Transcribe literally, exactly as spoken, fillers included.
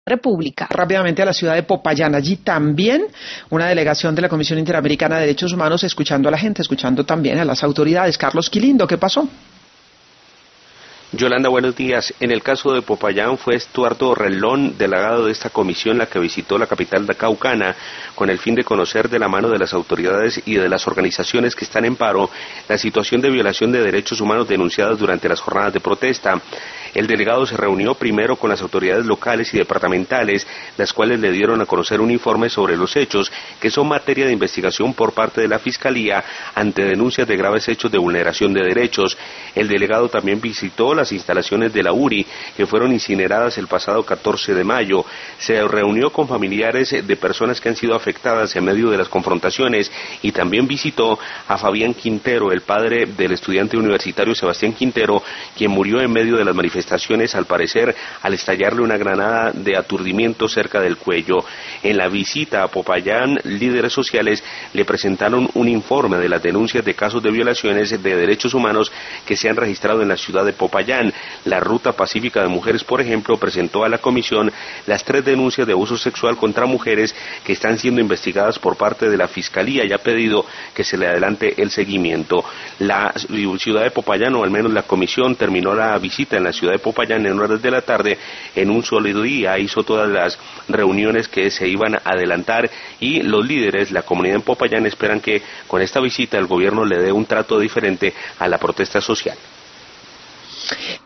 República. Rápidamente a la ciudad de Popayán, allí también una delegación de la Comisión Interamericana de Derechos Humanos escuchando a la gente, escuchando también a las autoridades. Carlos Quilindo, ¿qué pasó? Yolanda, buenos días. En el caso de Popayán fue Estuardo Relón, delegado de esta comisión, la que visitó la capital de Caucana con el fin de conocer de la mano de las autoridades y de las organizaciones que están en paro la situación de violación de derechos humanos denunciadas durante las jornadas de protesta. El delegado se reunió primero con las autoridades locales y departamentales, las cuales le dieron a conocer un informe sobre los hechos que son materia de investigación por parte de la Fiscalía ante denuncias de graves hechos de vulneración de derechos. El delegado también visitó las instalaciones de la U R I, que fueron incineradas el pasado catorce de mayo. Se reunió con familiares de personas que han sido afectadas en medio de las confrontaciones y también visitó a Fabián Quintero, el padre del estudiante universitario Sebastián Quintero, quien murió en medio de las manifestaciones, al parecer al estallarle una granada de aturdimiento cerca del cuello. En la visita a Popayán, líderes sociales le presentaron un informe de las denuncias de casos de violaciones de derechos humanos que se han registrado en la ciudad de Popayán. La Ruta Pacífica de Mujeres, por ejemplo, presentó a la comisión las tres denuncias de abuso sexual contra mujeres que están siendo investigadas por parte de la Fiscalía y ha pedido que se le adelante el seguimiento. La ciudad de Popayán, o al menos la comisión, terminó la visita en la ciudad de Popayán en horas de la tarde en un solo día, hizo todas las reuniones que se iban a adelantar y los líderes, la comunidad en Popayán, esperan que con esta visita el gobierno le dé un trato diferente a la protesta social.